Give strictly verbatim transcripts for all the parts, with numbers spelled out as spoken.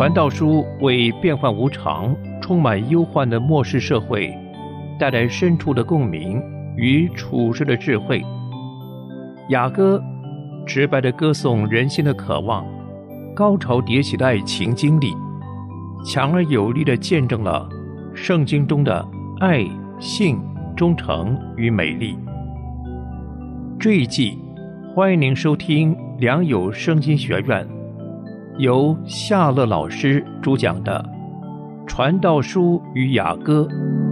传道书为变幻无常、充满忧患的末世社会带来深处的共鸣与处世的智慧。雅歌直白地歌颂人心的渴望，高潮迭起的爱情经历，强而有力地见证了圣经中的爱、信、忠诚与美丽。这一季欢迎您收听良友圣经学院由夏乐老师主讲的《传道书与雅歌》。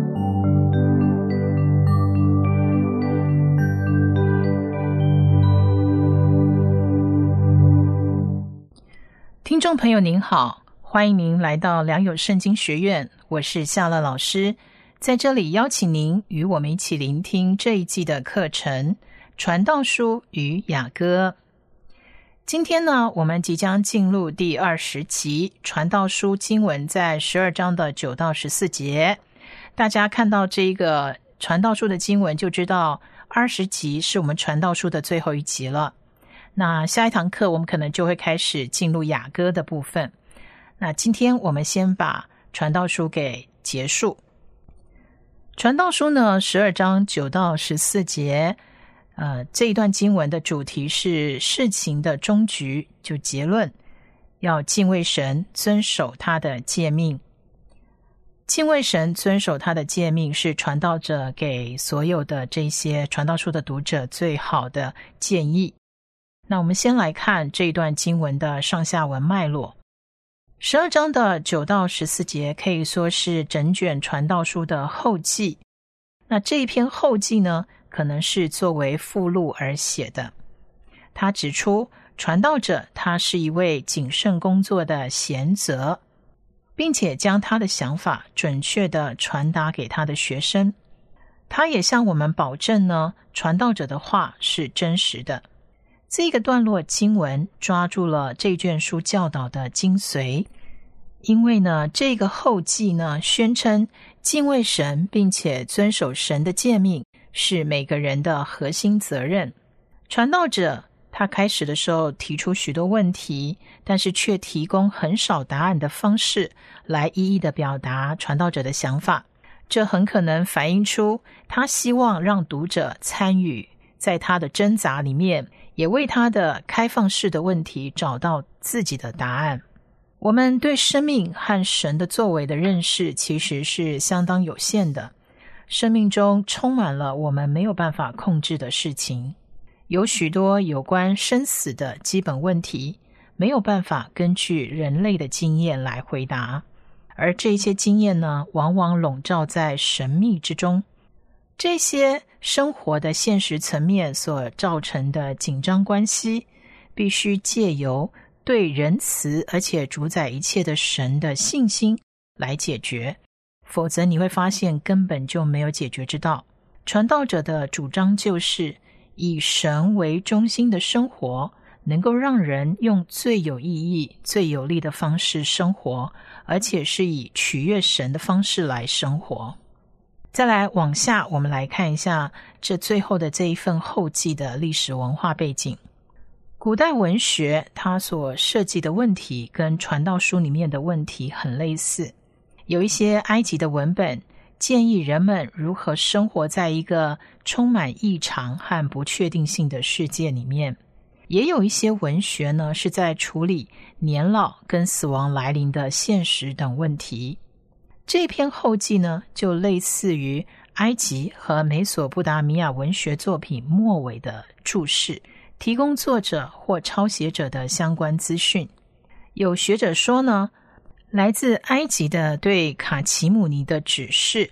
听众朋友您好，欢迎您来到良友圣经学院，我是夏乐老师，在这里邀请您与我们一起聆听这一季的课程《传道书与雅歌》。今天呢，我们即将进入第二十集，传道书经文在十二章的九到十四节。大家看到这个传道书的经文，就知道二十集是我们传道书的最后一集了。那下一堂课我们可能就会开始进入雅歌的部分。那今天我们先把传道书给结束。传道书呢，十二章九到十四节，呃，这一段经文的主题是事情的终局，就结论，要敬畏神，遵守他的诫命。敬畏神，遵守他的诫命，是传道者给所有的这些传道书的读者最好的建议。那我们先来看这一段经文的上下文脉络。十二章的九到十四节可以说是整卷传道书的后记。那这一篇后记呢，可能是作为附录而写的。他指出传道者他是一位谨慎工作的贤则，并且将他的想法准确地传达给他的学生。他也向我们保证呢，传道者的话是真实的。这个段落经文抓住了这卷书教导的精髓，因为呢，这个后记呢，宣称敬畏神并且遵守神的诫命是每个人的核心责任。传道者他开始的时候提出许多问题，但是却提供很少答案的方式来一一的表达传道者的想法。这很可能反映出他希望让读者参与在他的挣扎里面，也为他的开放式的问题找到自己的答案。我们对生命和神的作为的认识其实是相当有限的。生命中充满了我们没有办法控制的事情，有许多有关生死的基本问题没有办法根据人类的经验来回答，而这些经验呢，往往笼罩在神秘之中。这些生活的现实层面所造成的紧张关系，必须借由对仁慈而且主宰一切的神的信心来解决，否则你会发现根本就没有解决之道。传道者的主张就是以神为中心的生活，能够让人用最有意义、最有利的方式生活，而且是以取悦神的方式来生活。再来往下，我们来看一下这最后的这一份后记的历史文化背景。古代文学它所设计的问题跟传道书里面的问题很类似。有一些埃及的文本建议人们如何生活在一个充满异常和不确定性的世界里面，也有一些文学呢是在处理年老跟死亡来临的现实等问题。这篇后记呢，就类似于埃及和美索不达米亚文学作品末尾的注释，提供作者或抄写者的相关资讯。有学者说呢，来自埃及的对卡奇姆尼的指示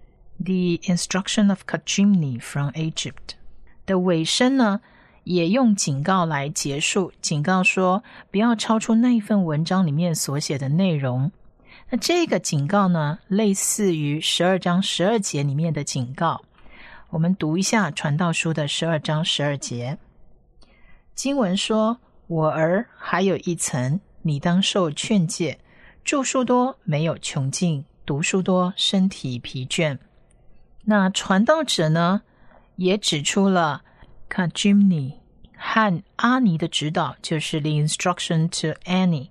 The instruction of Kachimni from Egypt 的尾声呢，也用警告来结束，警告说不要超出那一份文章里面所写的内容。那这个警告呢，类似于十二章十二节里面的警告。我们读一下传道书的十二章十二节。经文说，我儿，还有一层，你当受劝诫，著书多没有穷尽，读书多身体疲倦。那传道者呢，也指出了 Kajimni 和阿尼的指导，就是 The instruction to Annie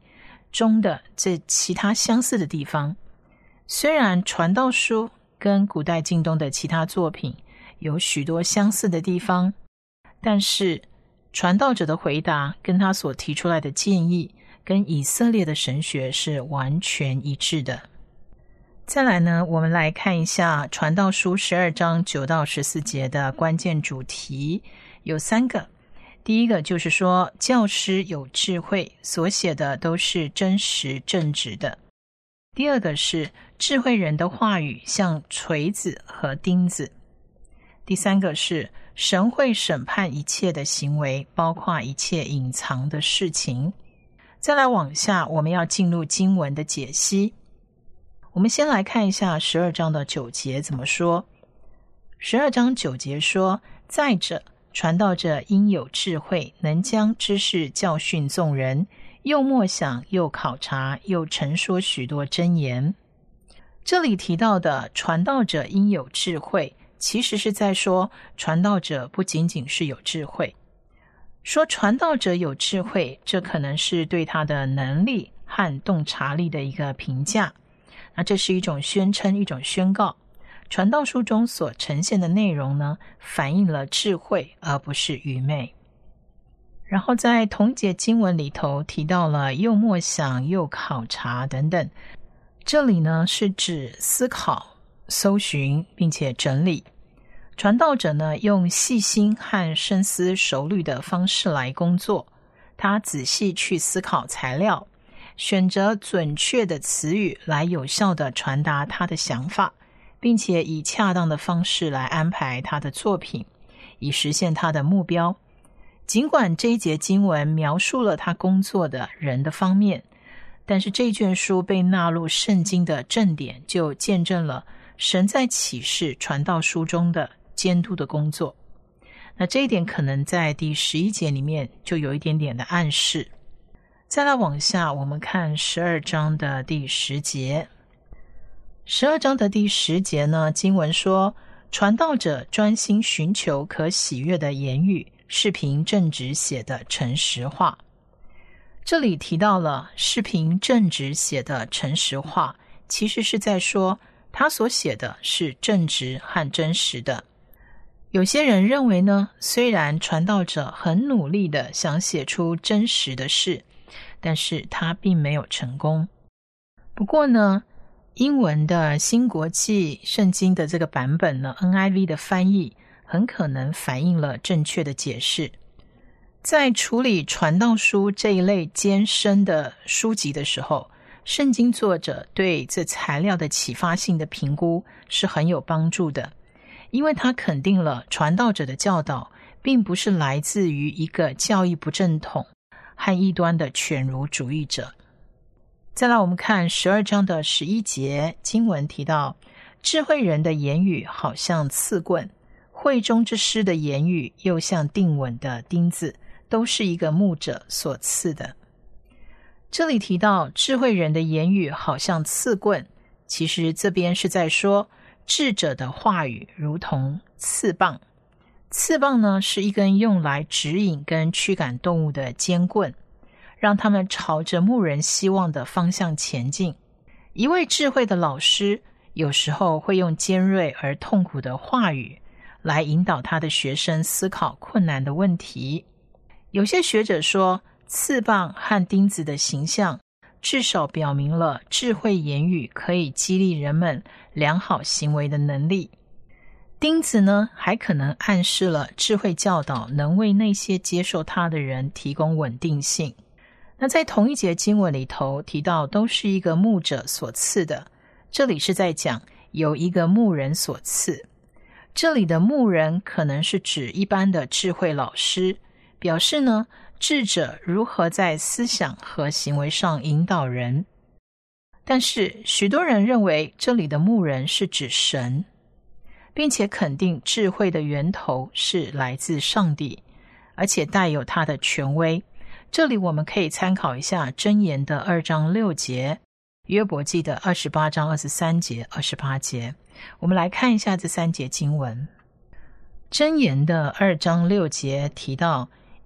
中的这其他相似的地方。虽然传道书跟古代近东的其他作品有许多相似的地方，但是传道者的回答跟他所提出来的建议跟以色列的神学是完全一致的。再来呢，我们来看一下传道书十二章九到十四节的关键主题，有三个。第一个就是说，教师有智慧，所写的都是真实正直的。第二个是智慧人的话语像锤子和钉子。第三个是神会审判一切的行为，包括一切隐藏的事情。再来往下，我们要进入经文的解析。我们先来看一下十二章的九节怎么说。十二章九节说，再者，传道者应有智慧，能将知识教训众人，又默想，又考察，又陈说许多真言。这里提到的传道者应有智慧，其实是在说传道者不仅仅是有智慧。说传道者有智慧，这可能是对他的能力和洞察力的一个评价。那这是一种宣称，一种宣告。传道书中所呈现的内容呢，反映了智慧，而不是愚昧。然后在同节经文里头提到了又默想，又考察等等。这里呢是指思考、搜寻并且整理。传道者呢用细心和深思熟虑的方式来工作，他仔细去思考材料，选择准确的词语来有效地传达他的想法，并且以恰当的方式来安排他的作品，以实现他的目标。尽管这一节经文描述了他工作的人的方面，但是这卷书被纳入圣经的正典，就见证了神在启示传道书中的监督的工作。那这一点可能在第十一节里面就有一点点的暗示。再来往下，我们看十二章的第十节。十二章的第十节呢，经文说，传道者专心寻求可喜悦的言语，是凭正直写的诚实话。这里提到了是凭正直写的诚实话，其实是在说他所写的是正直和真实的。有些人认为呢，虽然传道者很努力的想写出真实的事，但是他并没有成功。不过呢，英文的新国际圣经的这个版本呢 N I V 的翻译很可能反映了正确的解释。在处理传道书这一类艰深的书籍的时候，圣经作者对这材料的启发性的评估是很有帮助的，因为他肯定了传道者的教导并不是来自于一个教义不正统和异端的犬儒主义者。再来我们看十二章的十一节，经文提到，智慧人的言语好像刺棍，会中之师的言语又像定稳的钉子，都是一个牧者所赐的。这里提到智慧人的言语好像刺棍，其实这边是在说智者的话语如同刺棒。刺棒呢，是一根用来指引跟驱赶动物的尖棍，让他们朝着牧人希望的方向前进。一位智慧的老师有时候会用尖锐而痛苦的话语来引导他的学生思考困难的问题。有些学者说，刺棒和钉子的形象至少表明了智慧言语可以激励人们良好行为的能力。钉子呢，还可能暗示了智慧教导能为那些接受它的人提供稳定性。那在同一节经文里头提到，都是一个牧者所赐的，这里是在讲有一个牧人所赐。这里的牧人可能是指一般的智慧老师，表示呢，智者如何在思想和行为上引导人。但是许多人认为这里的牧人是指神，并且肯定智慧的源头是来自上帝，而且带有他的权威。这里我们可以参考一下箴言的二章六节，约伯记的二十八章二十三节、二十八节。我们来看一下这三节经文。箴言的二章六节提到，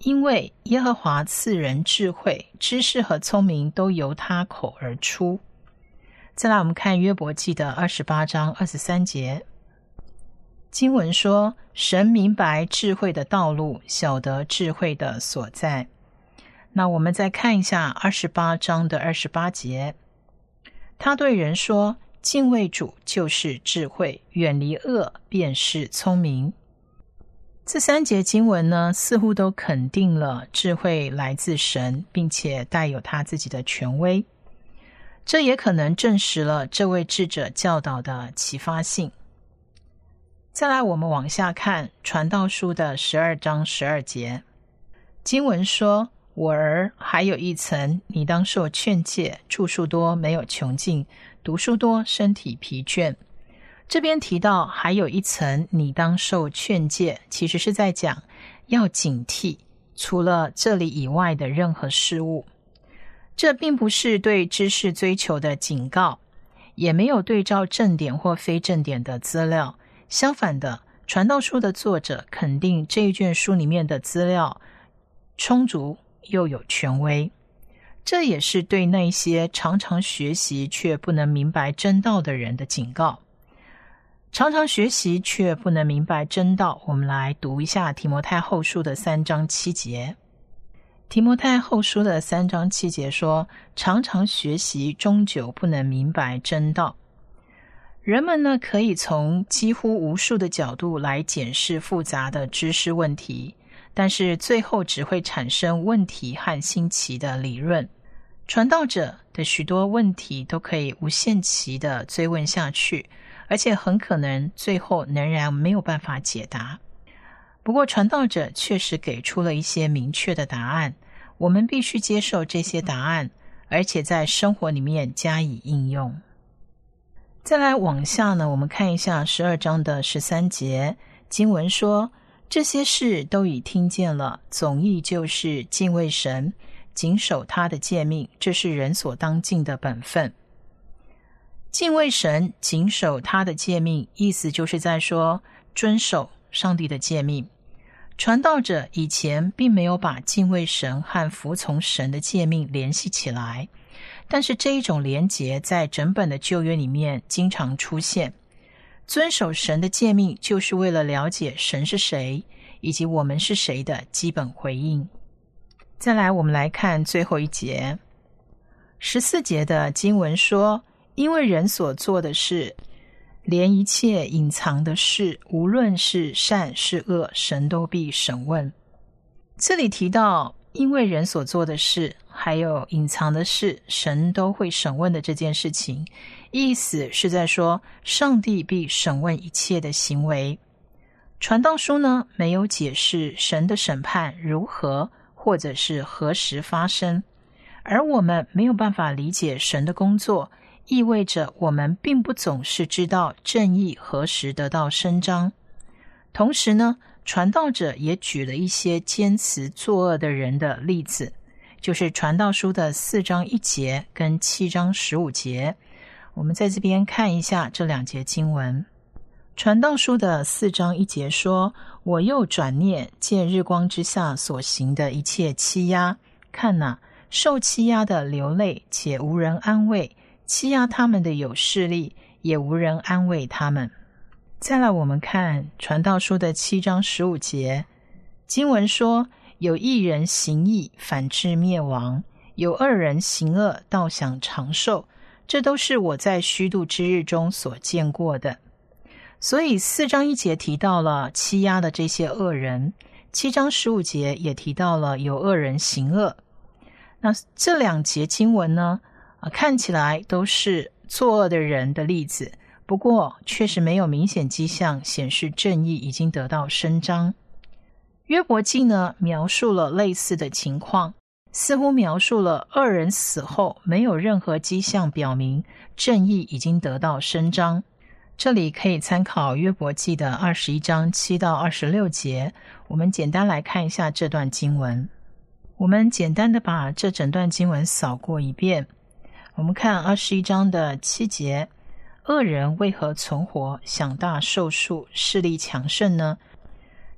因为耶和华赐人智慧，知识和聪明都由他口而出。再来我们看约伯记的二十八章二十三节，经文说，神明白智慧的道路，晓得智慧的所在。那我们再看一下二十八章的二十八节，他对人说，敬畏主就是智慧，远离恶便是聪明。这三节经文呢，似乎都肯定了智慧来自神，并且带有他自己的权威。这也可能证实了这位智者教导的启发性。再来我们往下看传道书的十二章十二节，经文说，我儿，还有一层，你当受劝诫，著述多没有穷尽，读书多身体疲倦。这边提到还有一层，你当受劝诫，其实是在讲要警惕除了这里以外的任何事物。这并不是对知识追求的警告，也没有对照正典或非正典的资料。相反的，传道书的作者肯定这一卷书里面的资料充足又有权威。这也是对那些常常学习却不能明白真道的人的警告。常常学习却不能明白真道，我们来读一下提摩太后书的三章七节。提摩太后书的三章七节说，常常学习终究不能明白真道。人们呢，可以从几乎无数的角度来检视复杂的知识问题，但是最后只会产生问题和新奇的理论。传道者的许多问题都可以无限期的追问下去，而且很可能最后仍然没有办法解答。不过传道者确实给出了一些明确的答案，我们必须接受这些答案，而且在生活里面加以应用。再来往下呢，我们看一下十二章的十三节，经文说，这些事都已听见了，总意就是敬畏神，谨守他的诫命，这是人所当尽的本分。敬畏神，谨守他的诫命，意思就是在说遵守上帝的诫命。传道者以前并没有把敬畏神和服从神的诫命联系起来，但是这一种连结在整本的旧约里面经常出现。遵守神的诫命就是为了了解神是谁，以及我们是谁的基本回应。再来我们来看最后一节，十四节的经文说，因为人所做的事，连一切隐藏的事，无论是善是恶，神都必审问。这里提到因为人所做的事，还有隐藏的事，神都会审问的这件事情，意思是在说上帝必审问一切的行为。传道书呢，没有解释神的审判如何或者是何时发生，而我们没有办法理解神的工作，意味着我们并不总是知道正义何时得到伸张。同时呢，传道者也举了一些坚持作恶的人的例子，就是传道书的四章一节跟七章十五节。我们在这边看一下这两节经文。传道书的四章一节说，我又转念见日光之下所行的一切欺压，看哪，受欺压的流泪，且无人安慰，欺压他们的有势力，也无人安慰他们。再来我们看传道书的七章十五节，经文说，有一人行义，反致灭亡，有二人行恶，倒享长寿，这都是我在虚度之日中所见过的。所以四章一节提到了欺压的这些恶人，七章十五节也提到了有恶人行恶。那这两节经文呢，啊，看起来都是作恶的人的例子，不过确实没有明显迹象显示正义已经得到伸张。约伯记呢，描述了类似的情况，似乎描述了恶人死后没有任何迹象表明正义已经得到伸张。这里可以参考约伯记的二十一章七到二十六节，我们简单来看一下这段经文。我们简单的把这整段经文扫过一遍。我们看二十一章的七节，恶人为何存活，享大寿数，势力强盛呢？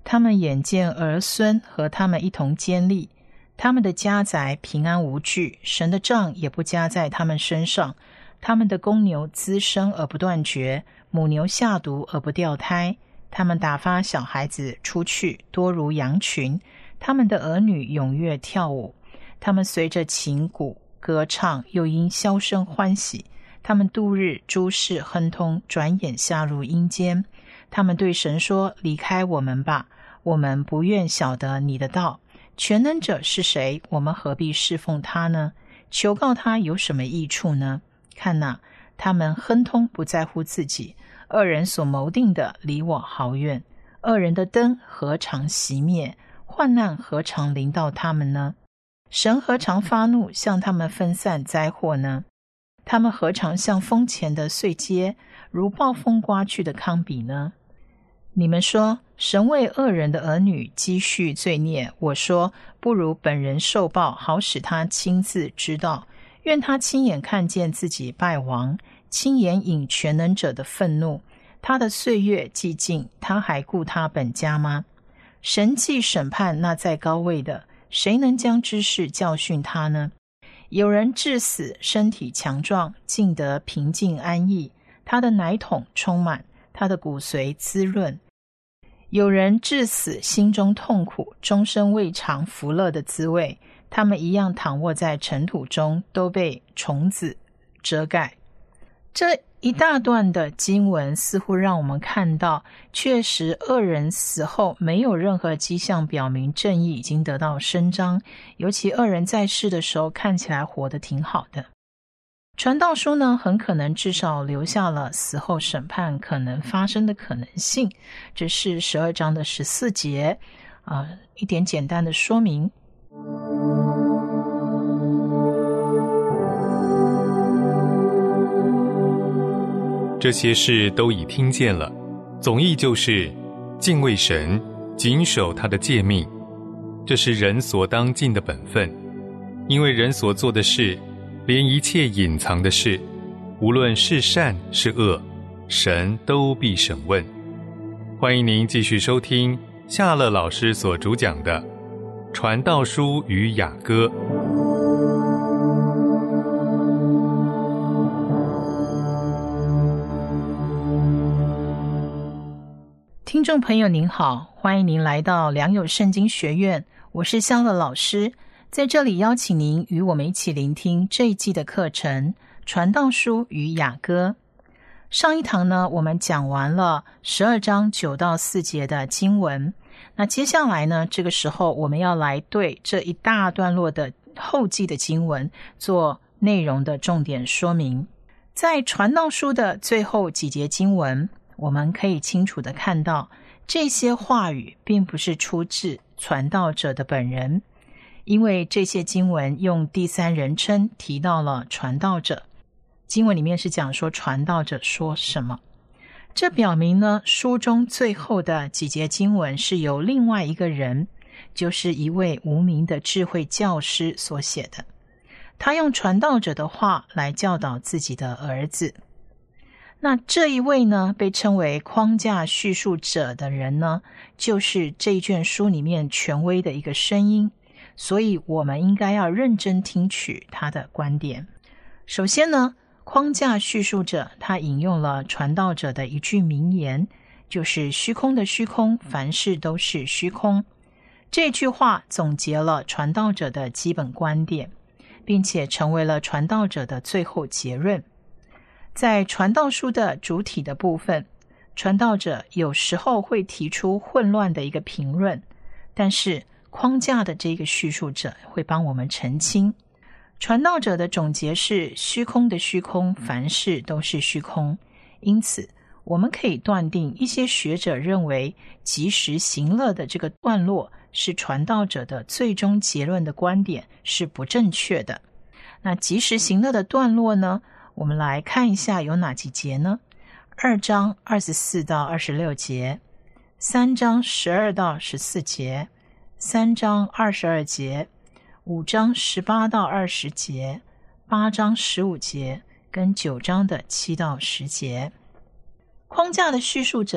他们眼见儿孙和他们一同坚立，他们的家宅平安无惧，神的杖也不加在他们身上。他们的公牛滋生而不断绝，母牛下犊而不掉胎。他们打发小孩子出去，多如羊群。他们的儿女踊跃跳舞，他们随着琴鼓歌唱，又因箫声欢喜。他们度日诸事亨通，转眼下入阴间。他们对神说：离开我们吧，我们不愿晓得你的道。全能者是谁？我们何必侍奉他呢？求告他有什么益处呢？看哪，他们亨通不在乎自己，恶人所谋定的离我好远。恶人的灯何尝熄灭？患难何尝临到他们呢？神何尝发怒，向他们分散灾祸呢？他们何尝像风前的碎秸，如暴风刮去的糠秕呢？你们说，神为恶人的儿女积蓄罪孽，我说，不如本人受报，好使他亲自知道。愿他亲眼看见自己败亡，亲眼引全能者的愤怒。他的岁月既尽，他还顾他本家吗？神既审判那在高位的，谁能将知识教训他呢？有人至死身体强壮，尽得平静安逸，他的奶桶充满，他的骨髓滋润。有人至死心中痛苦，终身未尝福乐的滋味，他们一样躺卧在尘土中，都被虫子遮盖。这一大段的经文似乎让我们看到，确实恶人死后没有任何迹象表明正义已经得到伸张，尤其恶人在世的时候看起来活得挺好的。传道书呢，很可能至少留下了死后审判可能发生的可能性，这是十二章的十四节，呃，一点简单的说明。 这些事都已听见了，总意就是敬畏神，谨守他的诫命，这是人所当尽的本分。因为人所做的事，连一切隐藏的事，无论是善是恶，神都必审问。欢迎您继续收听夏乐老师所主讲的《传道书与雅歌》。 听众朋友您好，欢迎您来到良友圣经学院，我是夏乐老师，在这里邀请您与我们一起聆听这一季的课程《传道书与雅歌》。上一堂呢，我们讲完了十二章九到四节的经文，那接下来呢，这个时候我们要来对这一大段落的后记的经文做内容的重点说明。在传道书的最后几节经文，我们可以清楚地看到，这些话语并不是出自传道者的本人，因为这些经文用第三人称提到了传道者。经文里面是讲说传道者说什么，这表明呢，书中最后的几节经文是由另外一个人，就是一位无名的智慧教师所写的。他用传道者的话来教导自己的儿子。那这一位呢，被称为框架叙述者的人呢，就是这一卷书里面权威的一个声音，所以我们应该要认真听取他的观点。首先呢，框架叙述者他引用了传道者的一句名言，就是虚空的虚空，凡事都是虚空。这句话总结了传道者的基本观点，并且成为了传道者的最后结论。在传道书的主体的部分，传道者有时候会提出混乱的一个评论，但是框架的这个叙述者会帮我们澄清。传道者的总结是虚空的虚空，凡事都是虚空。因此我们可以断定，一些学者认为及时行乐的这个段落是传道者的最终结论的观点是不正确的。那及时行乐的段落呢，我们来看一下有哪几节呢？二章二十四到二十六节，三章十二到十四节，三章二十二节，五章十八到二十节，八章十五节，跟九章的七到十节。框架的叙述者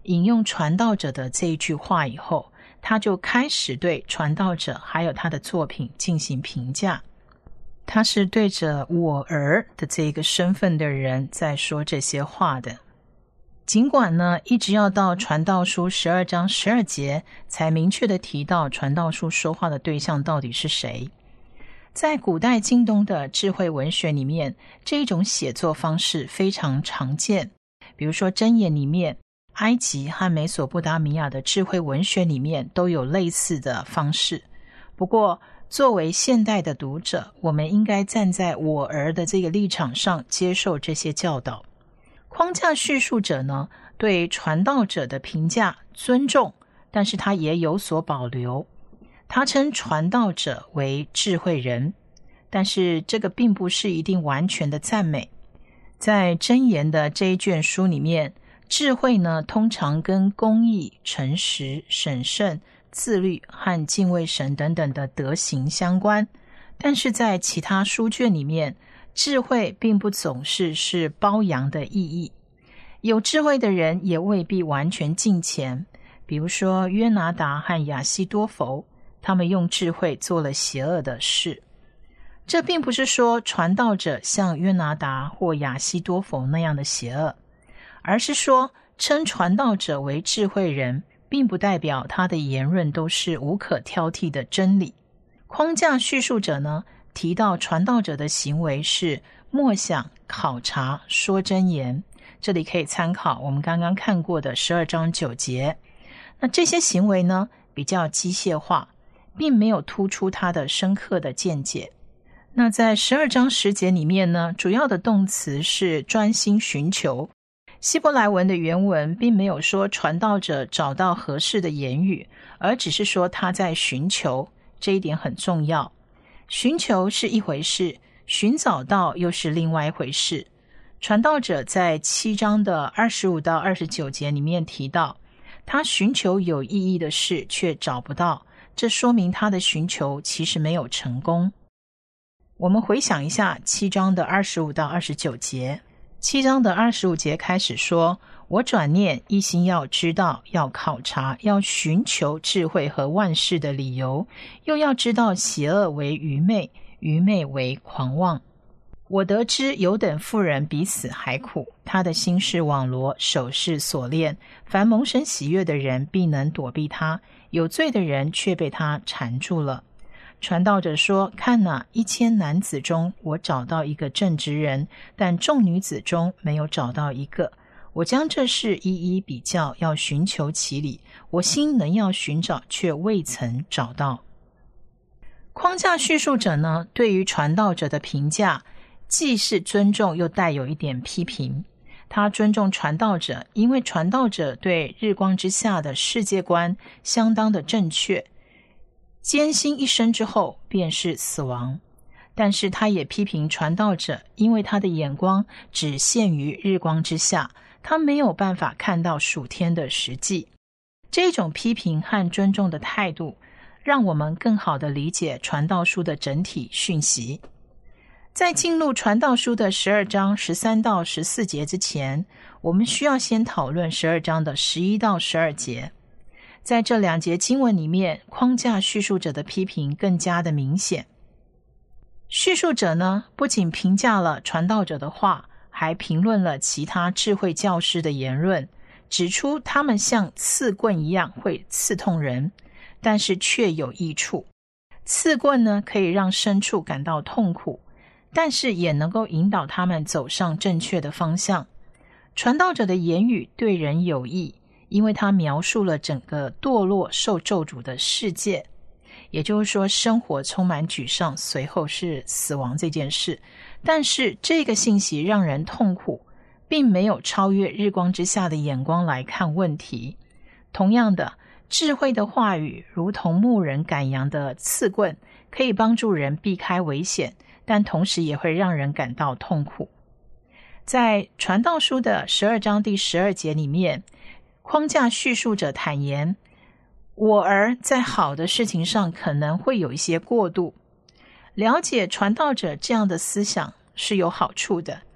引用传道者的这一句话以后，他就开始对传道者还有他的作品进行评价。他是对着我儿的这个身份的人在说这些话的。尽管呢，一直要到传道书十二章十二节才明确的提到传道书说话的对象到底是谁。在古代近东的智慧文学里面，这种写作方式非常常见。比如说箴言里面，埃及和美索不达米亚的智慧文学里面都有类似的方式。不过作为现代的读者，我们应该站在我儿的这个立场上接受这些教导。框架叙述者呢，对传道者的评价尊重，但是他也有所保留。他称传道者为智慧人，但是这个并不是一定完全的赞美。在箴言的这一卷书里面，智慧呢通常跟公义、诚实、审慎、自律和敬畏神等等的德行相关，但是在其他书卷里面，智慧并不总是是褒扬的意义。有智慧的人也未必完全敬虔，比如说约拿达和亚希多弗，他们用智慧做了邪恶的事。这并不是说传道者像约拿达或亚希多弗那样的邪恶，而是说称传道者为智慧人，并不代表他的言论都是无可挑剔的真理。框架叙述者呢，提到传道者的行为是默想、考察、说真言，这里可以参考我们刚刚看过的十二章九节。那这些行为呢，比较机械化，并没有突出他的深刻的见解。那在十二章十节里面呢，主要的动词是专心寻求。希伯来文的原文并没有说传道者找到合适的言语，而只是说他在寻求，这一点很重要。寻求是一回事，寻找到又是另外一回事。传道者在七章的二十五到二十九节里面提到，他寻求有意义的事却找不到，这说明他的寻求其实没有成功。我们回想一下七章的二十五到二十九节。七章的二十五节开始说，我转念一心要知道，要考察，要寻求智慧和万事的理由，又要知道邪恶为愚昧，愚昧为狂妄。我得知有等妇人比死还苦，他的心是网罗，手是锁链，凡蒙神喜悦的人必能躲避他，有罪的人却被他缠住了。传道者说，看哪，一千男子中我找到一个正直人，但众女子中没有找到一个。我将这事一一比较，要寻求其理，我心能要寻找，却未曾找到。框架叙述者呢，对于传道者的评价既是尊重又带有一点批评。他尊重传道者，因为传道者对日光之下的世界观相当的正确，艰辛一生之后便是死亡。但是他也批评传道者，因为他的眼光只限于日光之下，他没有办法看到属天的实际。这种批评和尊重的态度，让我们更好地理解传道书的整体讯息。在进入传道书的十二章十三到十四节之前，我们需要先讨论十二章的十一到十二节。在这两节经文里面，框架叙述者的批评更加的明显。叙述者呢，不仅评价了传道者的话，还评论了其他智慧教师的言论，指出他们像刺棍一样会刺痛人，但是却有益处。刺棍呢，可以让牲畜感到痛苦，但是也能够引导他们走上正确的方向。传道者的言语对人有益，因为他描述了整个堕落受咒诅的世界，也就是说生活充满沮丧，随后是死亡这件事。但是这个信息让人痛苦，并没有超越日光之下的眼光来看问题。同样的，智慧的话语如同牧人赶羊的刺棍，可以帮助人避开危险，但同时也会让人感到痛苦。在传道书的十二章第十二节里面，框架叙述者坦言，我儿在好的事情上可能会有一些过度。了解传道者这样的思想是有好处的，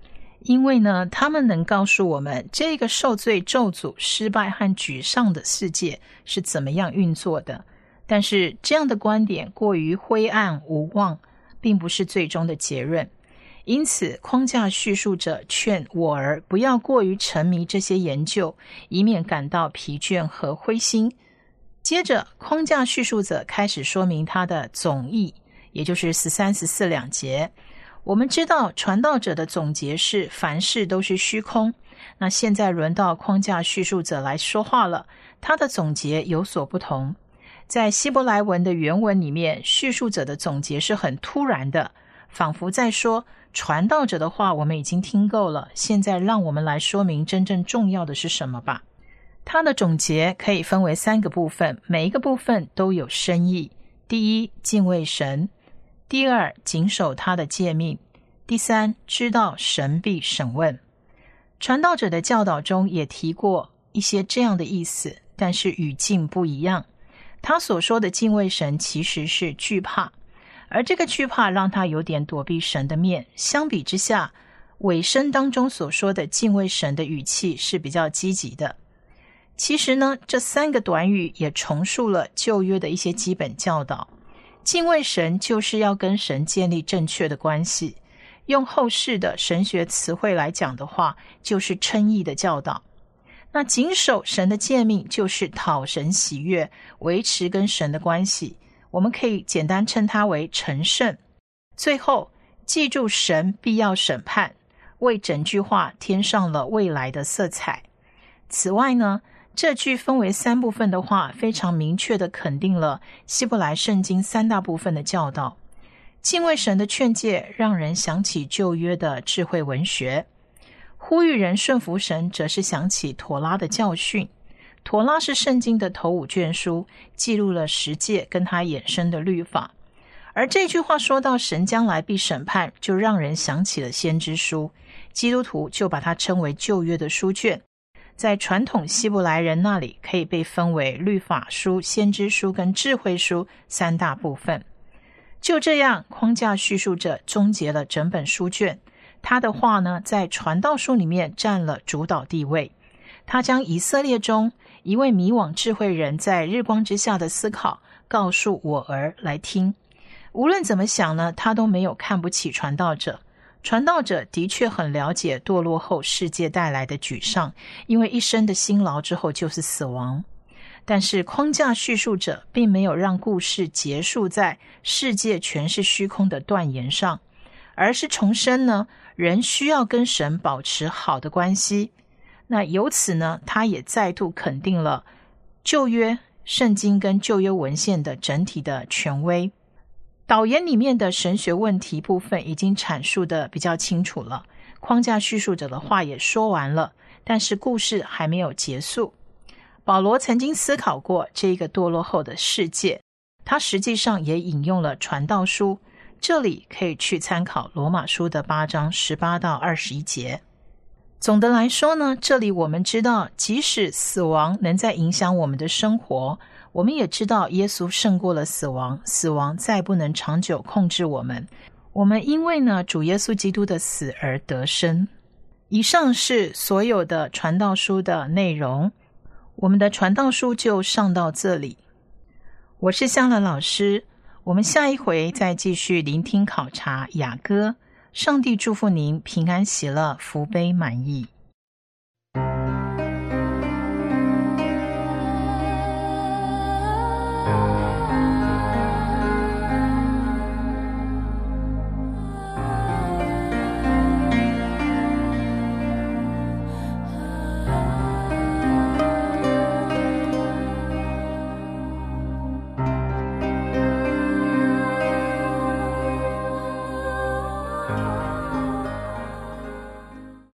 因为呢，他们能告诉我们这个受罪、咒诅、失败和沮丧的世界是怎么样运作的。但是这样的观点过于灰暗无望，并不是最终的结论。因此，框架叙述者劝我儿不要过于沉迷这些研究，以免感到疲倦和灰心。接着，框架叙述者开始说明他的总意，也就是十三、十四两节。我们知道传道者的总结是凡事都是虚空，那现在轮到框架叙述者来说话了，他的总结有所不同。在希伯来文的原文里面，叙述者的总结是很突然的，仿佛在说传道者的话我们已经听够了，现在让我们来说明真正重要的是什么吧。他的总结可以分为三个部分，每一个部分都有深意。第一，敬畏神；第二，谨守他的诫命；第三，知道神必审问。传道者的教导中也提过一些这样的意思，但是语境不一样。他所说的敬畏神其实是惧怕，而这个惧怕让他有点躲避神的面。相比之下，尾声当中所说的敬畏神的语气是比较积极的。其实呢，这三个短语也重述了旧约的一些基本教导。敬畏神就是要跟神建立正确的关系，用后世的神学词汇来讲的话，就是称义的教导。那谨守神的诫命就是讨神喜悦，维持跟神的关系，我们可以简单称它为成圣。最后，记住神必要审判，为整句话添上了未来的色彩。此外呢，这句分为三部分的话，非常明确地肯定了希伯来圣经三大部分的教导。敬畏神的劝诫让人想起旧约的智慧文学，呼吁人顺服神则是想起妥拉的教训。妥拉是圣经的头五卷书，记录了十诫跟它衍生的律法。而这句话说到神将来必审判，就让人想起了先知书，基督徒就把它称为旧约的书卷。在传统希伯来人那里，可以被分为律法书、先知书跟智慧书三大部分。就这样，框架叙述者终结了整本书卷。他的话呢，在传道书里面占了主导地位。他将以色列中一位迷惘智慧人在日光之下的思考告诉我儿来听。无论怎么想呢，他都没有看不起传道者。传道者的确很了解堕落后世界带来的沮丧，因为一生的辛劳之后就是死亡。但是框架叙述者并没有让故事结束在世界全是虚空的断言上，而是重申呢，人需要跟神保持好的关系。那由此呢，他也再度肯定了旧约圣经跟旧约文献的整体的权威。导言里面的神学问题部分已经阐述的比较清楚了，框架叙述者的话也说完了，但是故事还没有结束。保罗曾经思考过这个堕落后的世界，他实际上也引用了传道书，这里可以去参考罗马书的八章十八到二十一节。总的来说呢，这里我们知道，即使死亡能在影响我们的生活，我们也知道耶稣胜过了死亡，死亡再不能长久控制我们。我们因为呢主耶稣基督的死而得生。以上是所有的传道书的内容，我们的传道书就上到这里。我是香兰老师，我们下一回再继续聆听考察雅歌。上帝祝福您平安喜乐，福杯满溢。